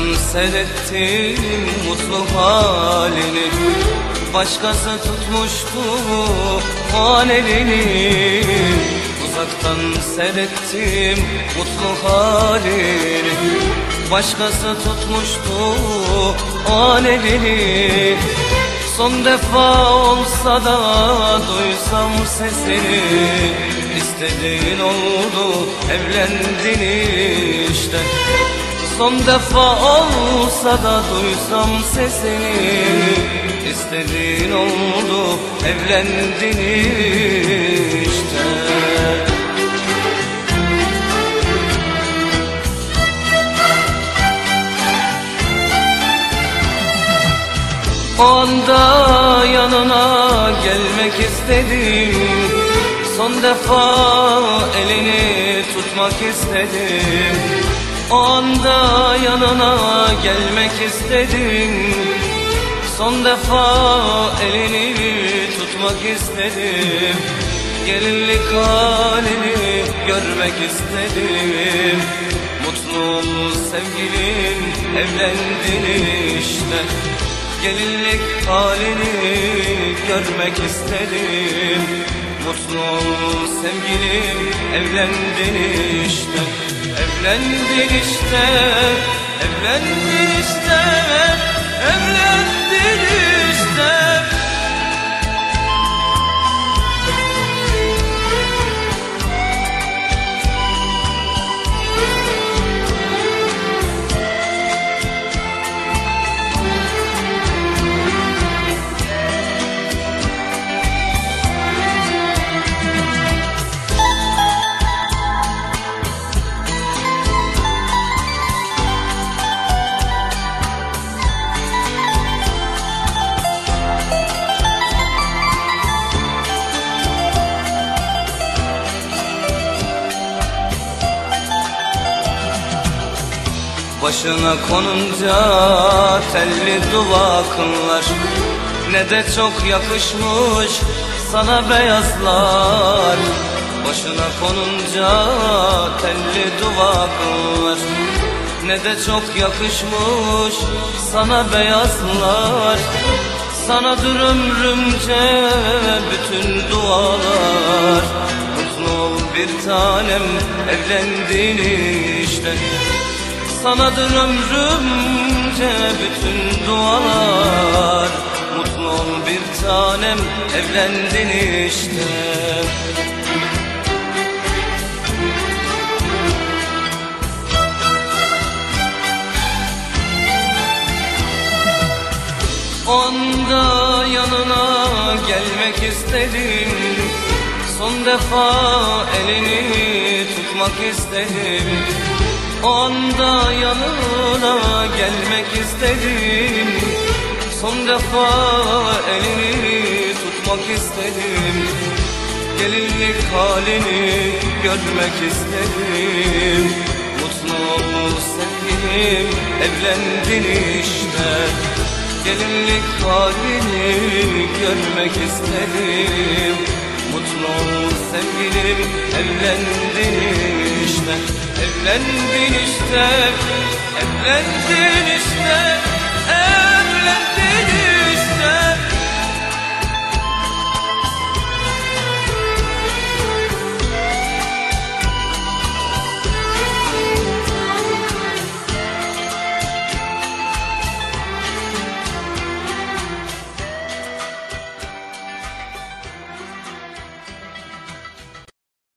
seyrettim mutlu halini, başkası tutmuştu o elini. Uzaktan seyrettim mutlu halini, başkası tutmuştu o elini. Son defa olsa da duysam sesini, istediğin oldu evlendin işte. Son defa olsa da duysam sesini, istediğin oldu evlendin işte. O anda yanına gelmek istedim, son defa elini tutmak istedim. O anda yanına gelmek istedim, son defa elini tutmak istedim. Gelinlik halini görmek istedim. Mutlu sevgilim evlendin işte. Gelinlik halini görmek istedim. Mutlu sevgilim evlendin işte. Evlendin işte, evlendin işte, evlendin işte. Başına konunca telli duvaklar, ne de çok yakışmış sana beyazlar. Başına konunca telli duvaklar, ne de çok yakışmış sana beyazlar. Sanadır ömrümce bütün dualar. Mutlu ol bir tanem evlendin işte. Sanadır ömrümce bütün dualar. Mutlu ol bir tanem evlendin işte. Onda yanına gelmek istedim, son defa elini tutmak istedim. Onda yanına gelmek istedim, son defa elini tutmak istedim. Gelinlik halini görmek istedim. Mutlu ol sevgilim evlendin işte. Gelinlik halini görmek istedim. Mutlu ol sevgilim evlendin işte. Evlendin işte, evlendin işte.